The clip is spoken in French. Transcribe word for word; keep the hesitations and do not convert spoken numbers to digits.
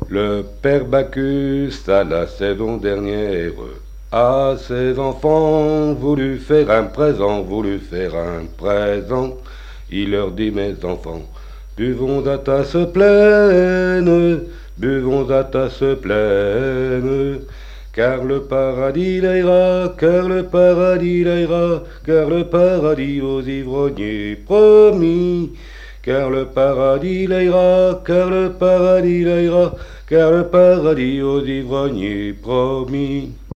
Le père Bacchus, à la saison dernière, à ses enfants voulut faire un présent, voulut faire un présent. Il leur dit, mes enfants, buvons à tasse pleine, buvons à tasse pleine, car le paradis l'aira, car le paradis l'aira, car le paradis aux ivrogniers promis. Car le paradis l'aira, car le paradis l'aira, car le paradis aux ivrogniers promis.